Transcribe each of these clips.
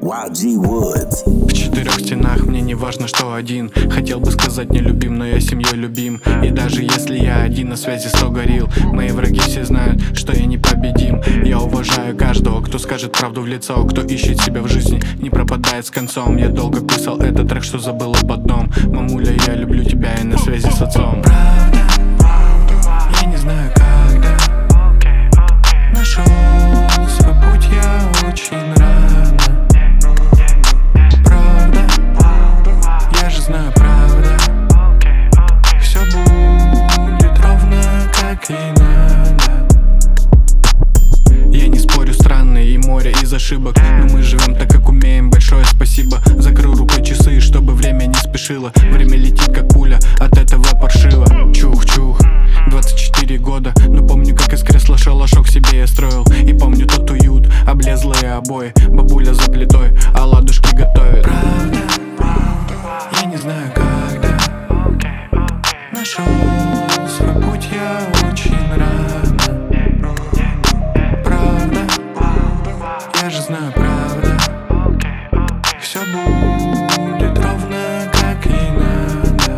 YG Woods. В четырех стенах мне не важно, что один. Хотел бы сказать не любим, но я семьей любим. И даже если я один, на связи 100 горилл. Мои враги все знают, что я непобедим. Я уважаю каждого, кто скажет правду в лицо, кто ищет себя в жизни, не пропадает с концом. Я долго писал этот трек, что забыл об одном. Мамуля, я люблю тебя, и на связи с отцом. Правда, я не знаю когда нашел свой путь я очень рано. Правда, я же знаю правда. Все будет ровно как и надо. Я не спорю, странные и море из ошибок, но мы живем так, как умеем, большое спасибо. Закрыл рукой часы, чтобы время не спешило. Время летит, как пуля, от этого паршиво. Чух-чух, 24 года, но помню, как из кресла шалашок себе я строил. И помню тот уют, облезлые обои, бабуля за плитой, а ладушки готовит. Правда, я не знаю когда нашел свой путь я очень рано. Правда, я же знаю правда. Все будет ровно как и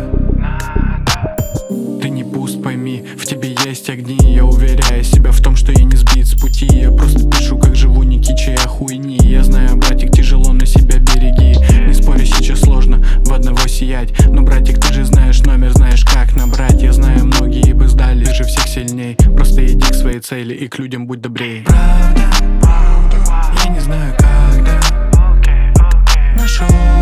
надо. Ты не пуст, пойми, в тебе есть огни. Я уверяю себя в том, что я не сбит с пути. Я просто пишу, как живу, не кичая хуйни. Я знаю, братик, тяжело, но себя береги. Не спорю, сейчас сложно в одного сиять, но, братик, ты же знаешь номер, знаешь, как набрать. Я знаю, многие бы сдали, ты же всех сильней. Просто иди к своей цели и к людям будь добрей. Правда, я не знаю когда нашел